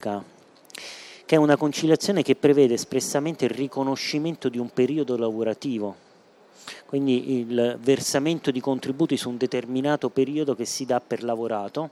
cerca, che è una conciliazione che prevede espressamente il riconoscimento di un periodo lavorativo, quindi il versamento di contributi su un determinato periodo che si dà per lavorato.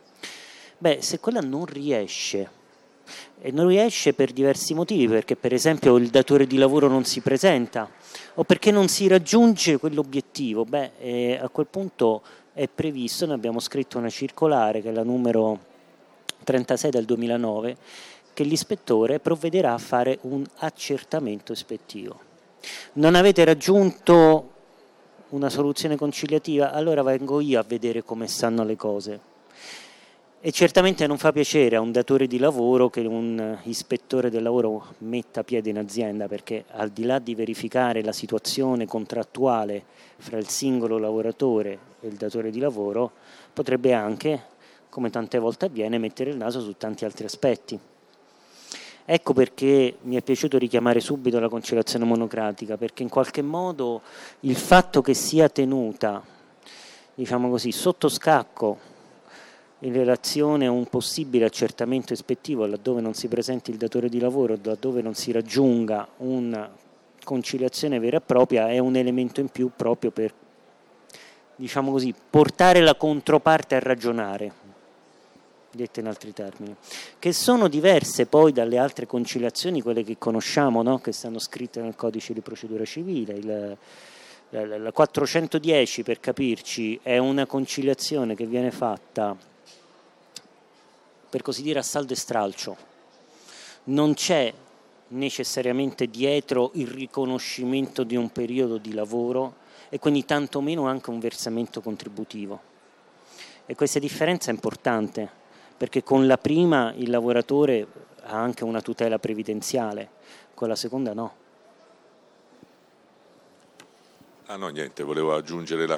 Se quella non riesce, e non riesce per diversi motivi, perché per esempio il datore di lavoro non si presenta o perché non si raggiunge quell'obiettivo, a quel punto è previsto, noi abbiamo scritto una circolare che è la numero 36 del 2009, che l'ispettore provvederà a fare un accertamento ispettivo. Non avete raggiunto una soluzione conciliativa? Allora vengo io a vedere come stanno le cose. E certamente non fa piacere a un datore di lavoro che un ispettore del lavoro metta piede in azienda, perché al di là di verificare la situazione contrattuale fra il singolo lavoratore e il datore di lavoro, potrebbe anche, come tante volte avviene, mettere il naso su tanti altri aspetti. Ecco perché mi è piaciuto richiamare subito la conciliazione monocratica, perché in qualche modo il fatto che sia tenuta, diciamo così, sotto scacco in relazione a un possibile accertamento ispettivo laddove non si presenti il datore di lavoro, laddove non si raggiunga una conciliazione vera e propria, è un elemento in più proprio per, diciamo così, portare la controparte a ragionare, dette in altri termini, che sono diverse poi dalle altre conciliazioni, quelle che conosciamo, no? Che stanno scritte nel codice di procedura civile. La 410, per capirci, è una conciliazione che viene fatta, per così dire, a saldo e stralcio. Non c'è necessariamente dietro il riconoscimento di un periodo di lavoro e quindi tantomeno anche un versamento contributivo. E questa differenza è importante, perché con la prima il lavoratore ha anche una tutela previdenziale, con la seconda no. No, niente, volevo aggiungere la